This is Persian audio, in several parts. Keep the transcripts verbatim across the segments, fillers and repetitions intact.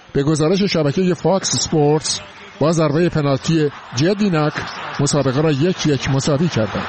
به گزارش شبکه فاکس اسپورتس با ضربه پنالتی جدینک مسابقه را یک یک مساوی کردند.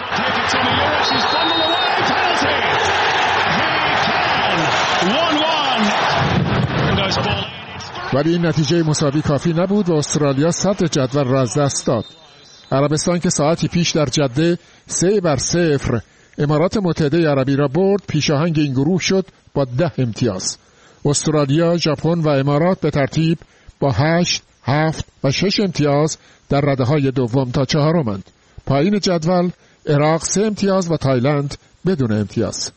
ولی این نتیجه مساوی کافی نبود و استرالیا صدر جدول را از دست داد. عربستان که ساعتی پیش در جده سه بر صفر امارات متحده عربی را برد، پیشاهنگ این گروه شد با ده امتیاز. استرالیا، ژاپن و امارات به ترتیب با هشت، هفت و شش امتیاز در رده‌های دوم تا چهارمند. پایین جدول عراق سه امتیاز و تایلند بدون امتیاز.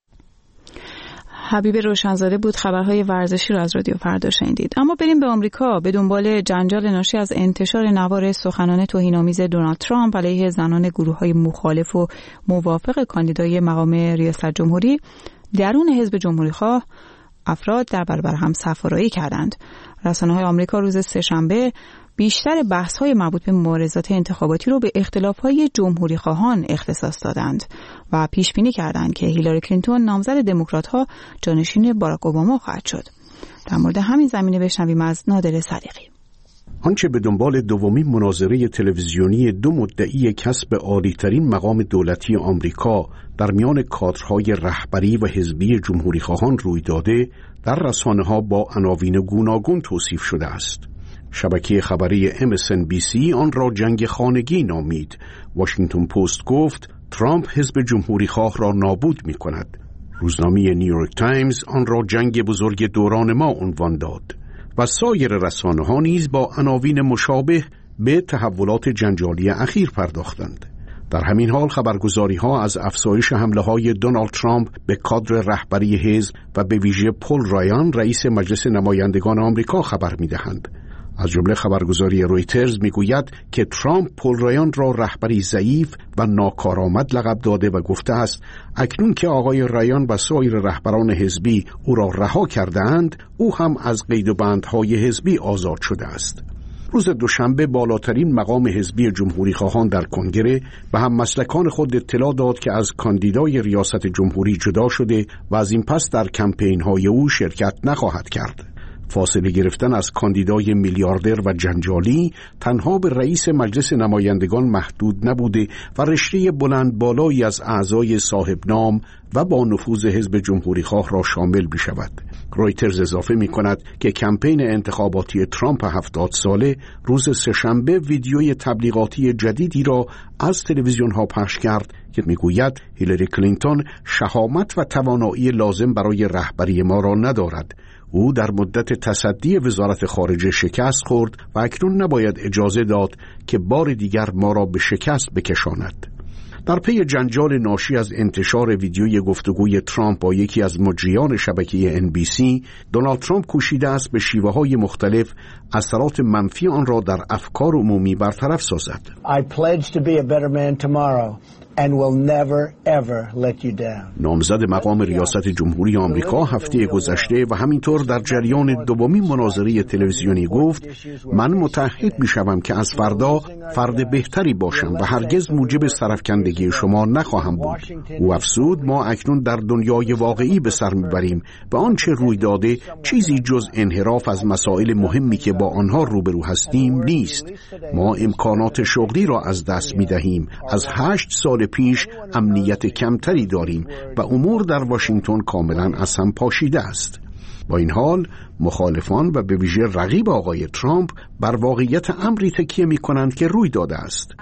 حبیب روشنزاده بود. خبرهای ورزشی را از رادیو فردا شنیدید. اما بریم به آمریکا. به دنبال جنجال ناشی از انتشار نوار سخنان توهین‌آمیز دونالد ترامپ علیه زنان گروه‌های مخالف و موافق کاندیدای مقام ریاست جمهوری درون حزب جمهوری‌خواه افراد در برابر هم صف‌آرایی کردند. رسانه‌های آمریکا روز سه‌شنبه بیشتر بحث‌های مربوط به مبارزات انتخاباتی رو به اختلاف‌های جمهوری‌خواهان اختصاص دادند و پیش بینی کردند که هیلاری کلینتون نامزد دموکرات‌ها جانشین باراک اوباما خواهد شد. در مورد همین زمینه بشنویم از نادر صدیقی. آنچه به دنبال دومین مناظره تلویزیونی دو مدعی کسب عالی‌ترین مقام دولتی آمریکا در میان کادرهای رهبری و حزبی جمهوری‌خواهان روی داده، در رسانه‌ها با عناوین گوناگون توصیف شده است. شبکه خبری ام اس ان بی سی آن را جنگ خانگی نامید. واشنگتن پست گفت ترامپ حزب جمهوری‌خواه را نابود می‌کند. روزنامه نیویورک تایمز آن را جنگ بزرگ دوران ما عنوان داد و سایر رسانه‌ها نیز با عناوین مشابه به تحولات جنجالی اخیر پرداختند. در همین حال خبرگزاری‌ها از افزایش حمله‌های دونالد ترامپ به کادر رهبری حزب و به ویژه پل رایان رئیس مجلس نمایندگان آمریکا خبر می‌دهند. از جمله خبرگزاری رویترز میگوید که ترامپ پل رایان را رهبری ضعیف و ناکارآمد لقب داده و گفته است اکنون که آقای رایان و سایر رهبران حزبی او را رها کرده‌اند، او هم از قید و بندهای حزبی آزاد شده است. روز دوشنبه بالاترین مقام حزبی جمهوری‌خواهان در کنگره و هم مسلکان خود اطلاع داد که از کاندیدای ریاست جمهوری جدا شده و از این پس در کمپین‌های او شرکت نخواهد کرد. فاصله گرفتن از کاندیدای میلیاردر و جنجالی تنها به رئیس مجلس نمایندگان محدود نبوده و رشته بلند بالایی از اعضای صاحب نام و با نفوذ حزب جمهوری‌خواه را شامل می شود. رویترز اضافه می کند که کمپین انتخاباتی ترامپ هفتاد ساله روز سه‌شنبه ویدیوی تبلیغاتی جدیدی را از تلویزیون ها پخش کرد که می گوید هیلاری کلینتون شهامت و توانایی لازم برای رهبری ما را ندارد. او در مدت تصدی وزارت خارجه شکست خورد و اکنون نباید اجازه داد که بار دیگر ما را به شکست بکشاند. در پی جنجال ناشی از انتشار ویدیوی گفتگوی ترامپ با یکی از مجریان شبکه ان بی سی، دونالد ترامپ کوشیده است به شیوه‌های مختلف اثرات منفی آن را در افکار عمومی برطرف سازد. I pledge to be a better man tomorrow. And will never ever let you down. نامزد مقام ریاست جمهوری آمریکا هفته گذشته و همینطور در جریان دومین مناظره تلویزیونی گفت من متعهد می‌شوم که از فردا فرد بهتری باشم و هرگز موجب سرفکندگی شما نخواهم بود. او افزود ما اکنون در دنیای واقعی به سر می‌بریم و آنچه روی داده چیزی جز انحراف از مسائل مهمی که با آنها روبرو هستیم نیست. ما امکانات شغلی را از دست می‌دهیم. از هشت سال پیش امنیت کمتری داریم و امور در واشنگتن کاملا از هم پاشیده است. با این حال مخالفان و به ویژه رقیب آقای ترامپ بر واقعیت امری تکیه می کنند که روی داده است.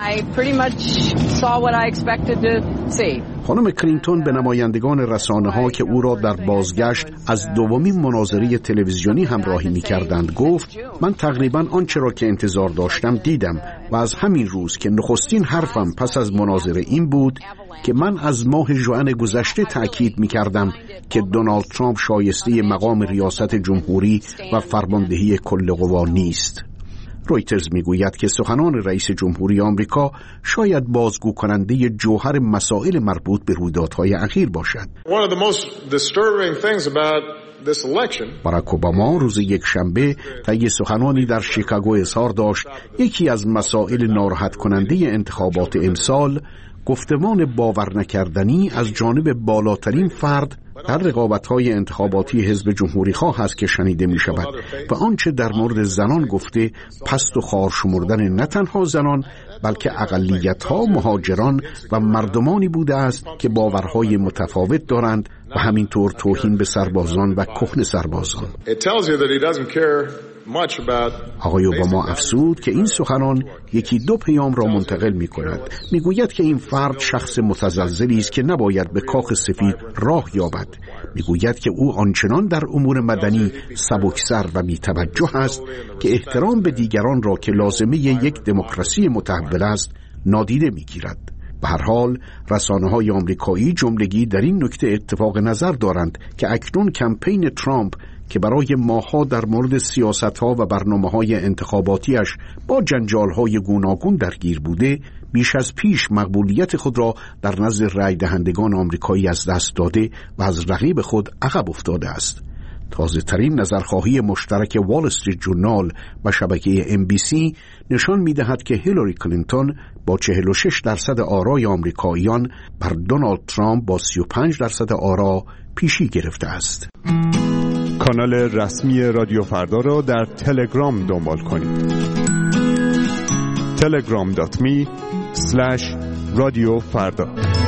خانم کلینتون به نمایندگان رسانه ها که او را در بازگشت از دومین مناظره تلویزیونی همراهی می کردند گفت من تقریبا آنچه را که انتظار داشتم دیدم و از همین روز که نخستین حرفم پس از مناظره این بود که من از ماه ژوئن گذشته تأکید می کردم که دونالد ترامپ شایسته مقام ریاست جمهوری و فرماندهی کل قوا نیست. رویترز میگوید که سخنان رئیس جمهوری آمریکا شاید بازگو کننده جوهر مسائل مربوط به رویدادهای اخیر باشد. باراک اوباما روز یک شنبه طی سخنانی در شیکاگو اظهار داشت یکی از مسائل ناراحت کننده انتخابات امسال گفتمان باور نکردنی از جانب بالاترین فرد در رقابت‌های انتخاباتی حزب جمهوری‌خواه است که شنیده می‌شود و آنچه در مورد زنان گفته پست و خوار شمردن نه تنها زنان بلکه اقلیت‌ها، مهاجران و مردمانی بوده است که باورهای متفاوت دارند و همینطور توهین به سربازان و کهنه سربازان. آقای اوباما افزود که این سخنان یکی دو پیام را منتقل می کند. می گوید که این فرد شخص متزلزلی است که نباید به کاخ سفید راه یابد. می گوید که او آنچنان در امور مدنی سبکسر و بی توجه است که احترام به دیگران را که لازمه یک دموکراسی متحول است نادیده می گیرد. به هر حال رسانه‌های آمریکایی جملگی در این نکته اتفاق نظر دارند که اکنون کمپین ترامپ که برای ماه‌ها در مورد سیاست‌ها و برنامه‌های انتخاباتیش با جنجال‌های گوناگون درگیر بوده، بیش از پیش مقبولیت خود را در نزد رای دهندگان آمریکایی از دست داده و از رقیب خود عقب افتاده است. تازه ترین نظرخواهی مشترک وال استریت جورنال و شبکه ام بی سی نشان می‌دهد که هیلاری کلینتون با چهل و شش درصد آرای آمریکاییان بر دونالد ترامپ با سی و پنج درصد آرا پیشی گرفته است. کانال رسمی رادیو فردا را در تلگرام دنبال کنید. تلگرام دات می اسلش رادیو فردا.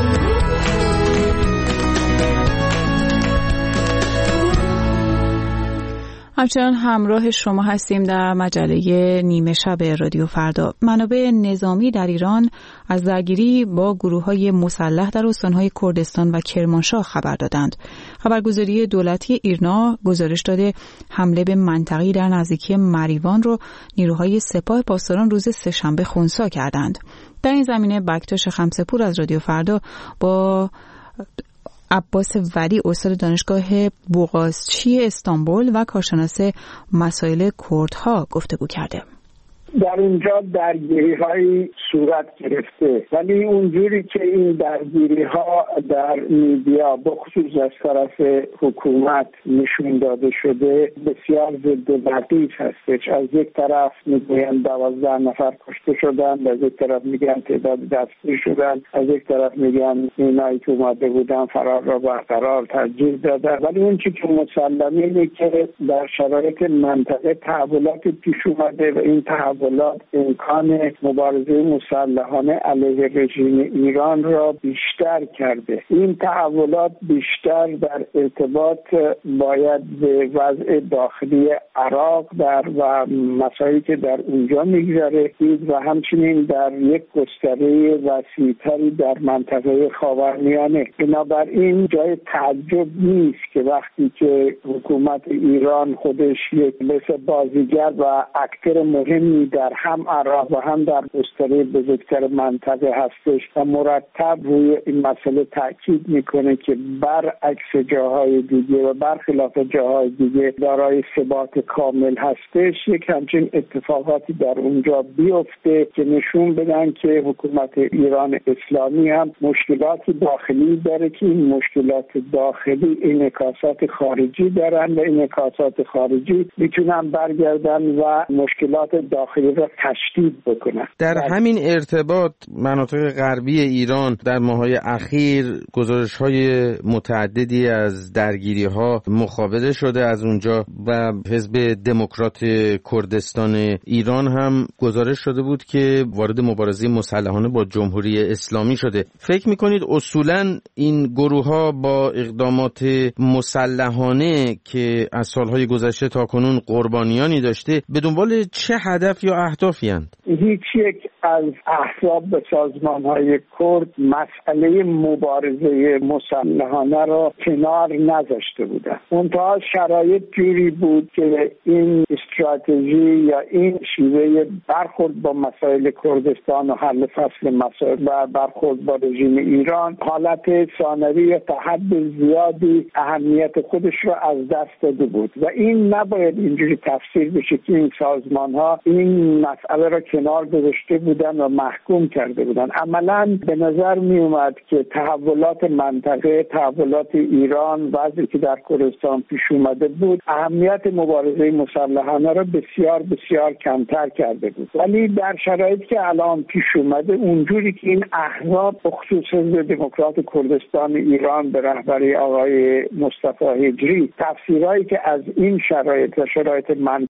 همچنان همراه شما هستیم در مجله نیمه شب رادیو فردا. منابع نظامی در ایران از درگیری با گروه‌های مسلح در استان‌های کردستان و کرمانشاه خبر دادند. خبرگزاری دولتی ایرنا گزارش داده حمله به منطقه‌ای در نزدیکی مریوان رو نیروهای سپاه پاسداران روز سه‌شنبه خنثی کردند. در این زمینه بکتاش خمسه‌پور از رادیو فردا با عباس ولی استاد دانشگاه بوقازچی استانبول و کارشناس مسائل کردها گفتگو کرده. در اونجا درگیری هایی صورت گرفته، ولی اونجوری که این درگیری ها در میدیا بخصوص از طرف حکومت نشون داده شده بسیار ضد و نقیض هستش. از یک طرف میگن دوازده نفر کشته شدن، از یک طرف میگن تعداد دستگیر شدن، از یک طرف میگن اینایی که اومده بودن فرار را برقرار ترجیح دادن. ولی اون چیزی که مسلمه اینه که در شرایط منطقه تحولات پیش اومده و این تحولات امکان مبارزه مسلحانه علیه رژیم ایران را بیشتر کرده. این تحولات بیشتر در ارتباط باید به وضع داخلی عراق در و مسائلی که در اونجا میگذره دید و همچنین در یک گستره وسیع‌تری در منطقه خاورمیانه. بنابراین جای تعجب نیست که وقتی که حکومت ایران خودش یک مثل بازیگر و اکتر مهمی در هم عراق و هم در گستره بزرگتر منطقه هستش و مرتب روی این مسئله تاکید میکنه که برعکس جاهای دیگه و برخلاف جاهای دیگه دارای ثبات کامل هستش، یک همچین اتفاقاتی در اونجا بیفته که نشون بدن که حکومت ایران اسلامی هم مشکلات داخلی داره که این مشکلات داخلی انعکاسات خارجی دارن و انعکاسات خارجی میتونن برگردن و مشکلات داخلی را تشدید بکنن. در همین ارتباط مناطق غربی ایران در ماه‌های اخیر گزارش‌های متعددی از درگیری‌ها مخابره شده از اونجا و حزب دموکرات کردستان ایران هم گزارش شده بود که وارد مبارزه مسلحانه با جمهوری اسلامی شده. فکر می‌کنید اصولاً این گروه‌ها با اقدامات مسلحانه که از سال‌های گذشته تاکنون قربانیانی داشته به دنبال چه هدف یا اهدافی هستند؟ هیچ یک از احزاب و سازمان‌های کرد مسئله مبارزه مسلحانه را کنار نذاشته بودند. منتها شرایط جوری بود که این استراتژی یا این شیوه برخورد با مسائل کردستان و حل فصل مسائل و برخورد با رژیم ایران حالت ثانوی یا تا حد زیادی اهمیت خودش را از دست داده بود و این نباید اینجوری تفسیر بشه که این سازمان‌ها این این مسئله را کنار گذاشته بودن و محکوم کرده بودن. عملاً به نظر می اومد که تحولات منطقه، تحولات ایران، وضعی که در کردستان پیش اومده بود، اهمیت مبارزه مسلحانه را بسیار بسیار کمتر کرده بود. ولی در شرایطی که الان پیش اومده، اونجوری که این احزاب بخصوص حزب دموکرات کردستان ایران به رهبری آقای مصطفی هجری تفسیرهایی که از این شرایط و شرایط منطقه